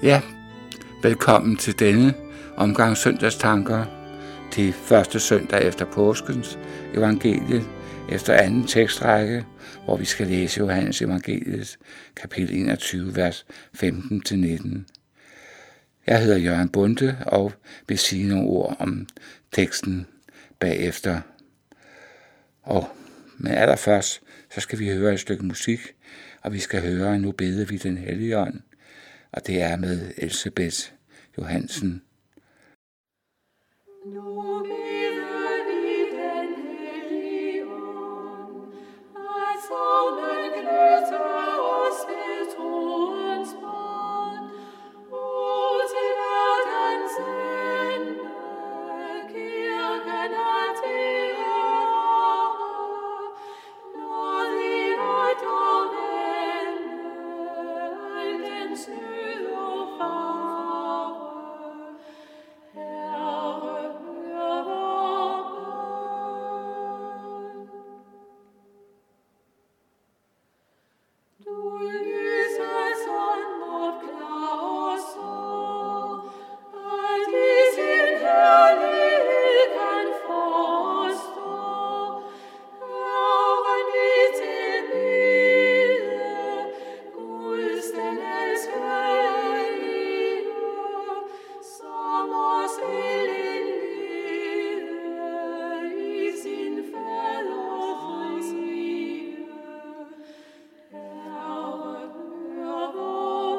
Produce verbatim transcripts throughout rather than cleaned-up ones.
Ja, velkommen til denne omgang søndagstanker til første søndag efter påskens evangelie efter anden tekstrække, hvor vi skal læse Johannes evangeliet, kapitel enogtyve, vers femten til nitten. Jeg hedder Jørgen Bunde og vil sige nogle ord om teksten bagefter. Og men allerførst, så skal vi høre et stykke musik, og vi skal høre Nu beder vi den hellige ånd, og det er med Elsebeth Johansen. Nu beder vi den hellige ånd, at solen knytter os ved troens bånd, og til verdens ende kirken at bevare, når vi retter vende al den snyd og fare. Herre, hør vor bøn. Du lyses ånd opklarer så, at vi sin herlighed kan forstå. Herren vi tilbede, Guds den elskelige, som os vil indlede i sin faders rige. Herre, hør vor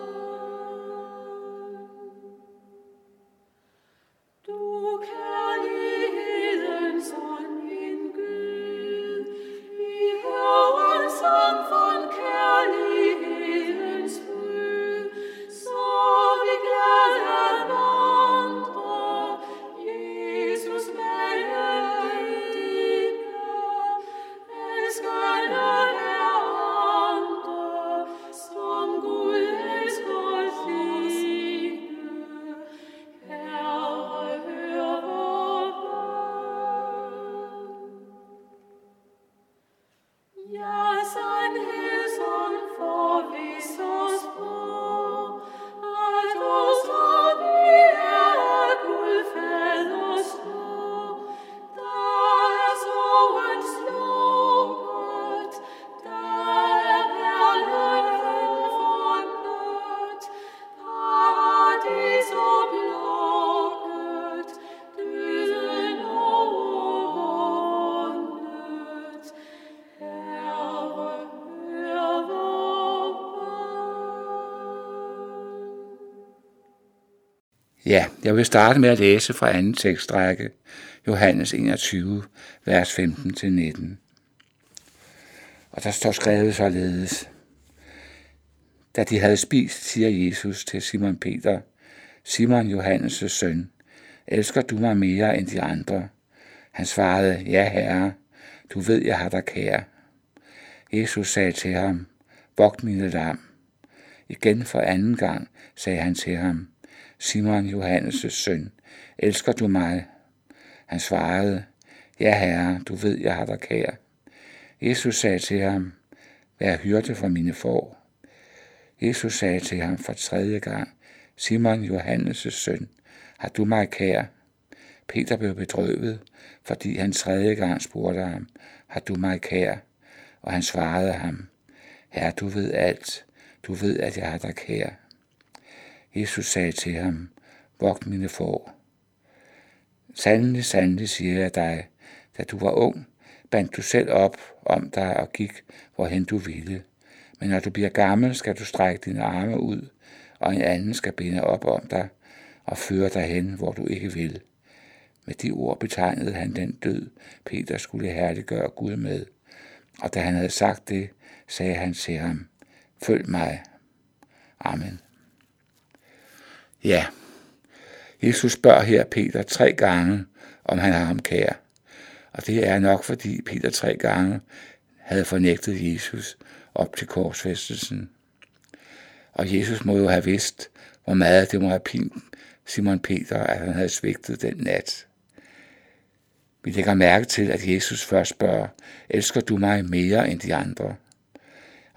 bøn. Du kærlighedens ånd, min Gud, vi hører en sang von kærlighedens fryd, så vi glade vandre Jesus mellem elskende hverandre, som Gud elsker sine. Herre, hør vor bøn. Ja, sandhedsånd forvis os på, at os når vi er Gud faders nåd. Der er sorgen slukket, der er perlen fundet, paradis oplukket, døden overvundet. Herre, hør vor bøn. Ja, jeg vil starte med at læse fra anden tekstrække, Johannes enogtyve, vers femten til nitten. Og der står skrevet således: Da de havde spist, siger Jesus til Simon Peter, Simon Johannes' søn, elsker du mig mere end de andre? Han svarede, ja herre, du ved, jeg har dig kær. Jesus sagde til ham, vogt mine lam. Igen for anden gang sagde han til ham, Simon Johannes' søn, elsker du mig? Han svarede, ja herre, du ved, jeg har dig kær. Jesus sagde til ham, vær hyrde for mine får. Jesus sagde til ham for tredje gang, Simon Johannes' søn, har du mig kær? Peter blev bedrøvet, fordi han tredje gang spurgte ham, har du mig kær? Og han svarede ham, herre, du ved alt, du ved, at jeg har dig kær. Jesus sagde til ham, vogt mine får. Sandelig, sandelig, siger jeg dig, da du var ung, bandt du selv op om dig og gik, hvorhen du ville. Men når du bliver gammel, skal du strække dine arme ud, og en anden skal binde op om dig og føre dig hen, hvor du ikke vil. Med de ord betegnede han den død, Peter skulle herliggøre Gud med. Og da han havde sagt det, sagde han til ham, følg mig. Amen. Ja, Jesus spørger her Peter tre gange, om han har ham kær. Og det er nok, fordi Peter tre gange havde fornægtet Jesus op til korsfæstelsen. Og Jesus må jo have vidst, hvor meget det må have pint Simon Peter, at han havde svigtet den nat. Vi lægger mærke til, at Jesus først spørger, elsker du mig mere end de andre?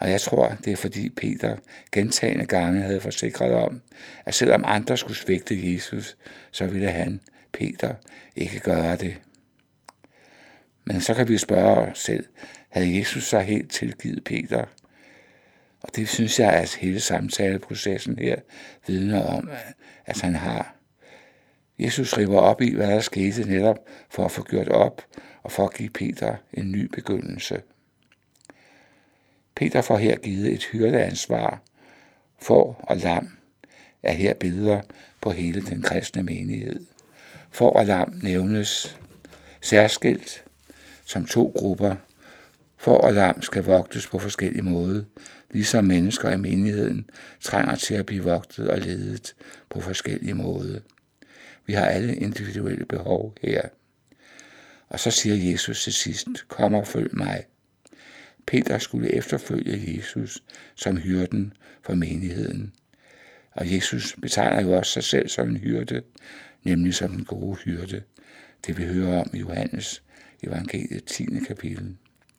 Og jeg tror, det er fordi Peter gentagne gange havde forsikret om, at selvom andre skulle svigte Jesus, så ville han, Peter, ikke gøre det. Men så kan vi spørge os selv, havde Jesus så helt tilgivet Peter? Og det synes jeg, at hele samtaleprocessen her vidner om, at han har. Jesus river op i, hvad der skete netop for at få gjort op og for at give Peter en ny begyndelse. Peter får her givet et hyrdeansvar. Får og lam er her billeder på hele den kristne menighed. Får og lam nævnes særskilt som to grupper. Får og lam skal vogtes på forskellige måder, ligesom mennesker i menigheden trænger til at blive vogtet og ledet på forskellige måder. Vi har alle individuelle behov her. Og så siger Jesus til sidst, kom og følg mig. Peter skulle efterfølge Jesus som hyrden for menigheden. Og Jesus betegner jo også sig selv som en hyrde, nemlig som den gode hyrde. Det vi hører om i Johannes evangeliet tiende kapitel.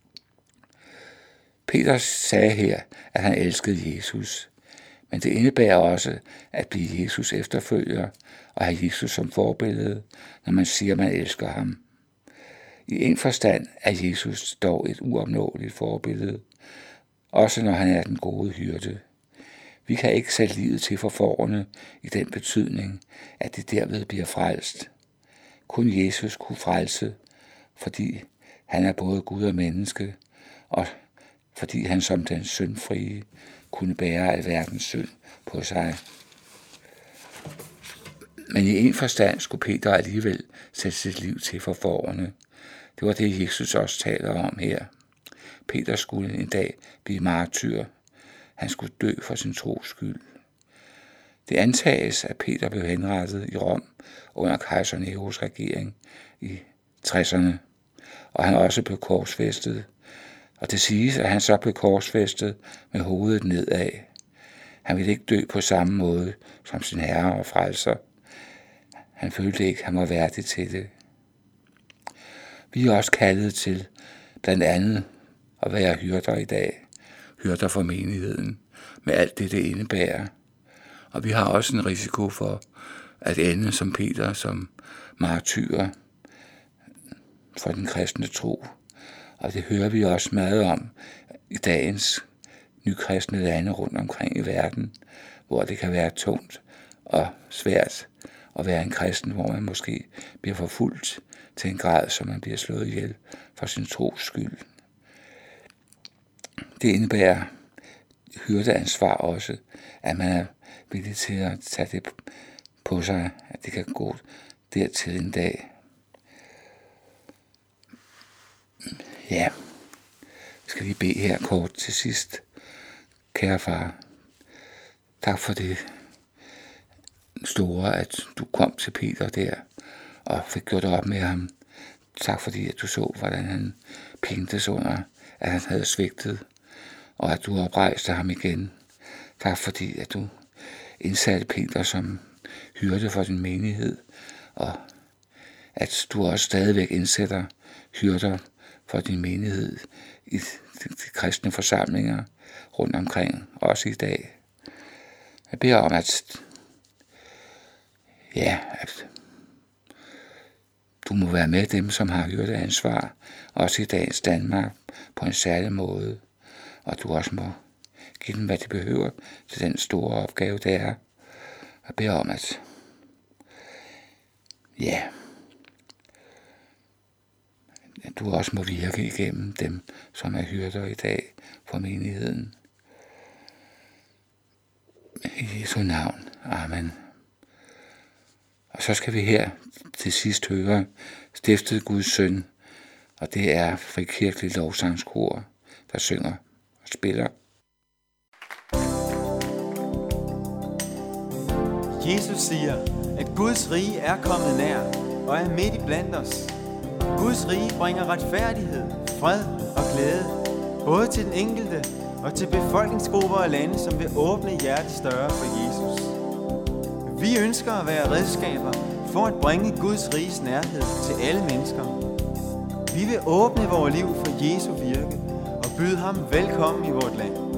Peter sagde her, at han elskede Jesus, men det indebærer også at blive Jesus efterfølger og have Jesus som forbillede, når man siger, at man elsker ham. I en forstand er Jesus dog et uopnåeligt forbillede, også når han er den gode hyrde. Vi kan ikke sætte livet til for fårene i den betydning, at det derved bliver frelst. Kun Jesus kunne frelse, fordi han er både Gud og menneske, og fordi han som den syndfrie kunne bære alverdens synd på sig. Men i en forstand skulle Peter alligevel sætte sit liv til for fårene. Det var det, Jesus også taler om her. Peter skulle en dag blive martyr. Han skulle dø for sin tros skyld. Det antages, at Peter blev henrettet i Rom under kejser Neros regering i tresserne, og han også blev korsfæstet. Og det siges, at han så blev korsfæstet med hovedet nedad. Han ville ikke dø på samme måde som sin herre og frelser. Han følte ikke, at han var værdig til det. Vi er også kaldet til blandt andet at være hyrder i dag. Hyrder for menigheden, med alt det, det indebærer. Og vi har også en risiko for at ende som Peter, som martyrer for den kristne tro. Og det hører vi også meget om i dagens nykristne lande rundt omkring i verden, hvor det kan være tungt og svært at være en kristen, hvor man måske bliver forfulgt til en grad, så man bliver slået ihjel for sin tros skyld. Det indebærer hyrdeansvar også, at man er villig til at tage det på sig, at det kan gå dertil en dag. Ja, vi skal lige bede her kort til sidst. Kære far, tak for det store, at du kom til Peter der og fik gjort op med ham. Tak fordi, at du så, hvordan han pintes under, at han havde svigtet, og at du oprejste ham igen. Tak fordi, at du indsatte Peter som hyrde for din menighed, og at du også stadigvæk indsætter hyrder for din menighed i de kristne forsamlinger rundt omkring, også i dag. Jeg beder om, at, ja, at du må være med dem, som har hyrdeansvar, også i dagens Danmark, på en særlig måde, og du også må give dem, hvad de behøver til den store opgave, det er. Jeg beder om, at ja, at du også må virke igennem dem, som er hyrder i dag for menigheden. I Jesu navn. Amen. Og så skal vi her til sidst høre Stiftet Guds Søn, og det er Frikirkelig Lovsangskor, der synger og spiller. Jesus siger, at Guds rige er kommet nær og er midt i blandt os. Guds rige bringer retfærdighed, fred og glæde, både til den enkelte og til befolkningsgrupper og lande, som vil åbne hjertesdøre for Jesus. Vi ønsker at være redskaber for at bringe Guds riges nærhed til alle mennesker. Vi vil åbne vores liv for Jesu virke og byde ham velkommen i vort land.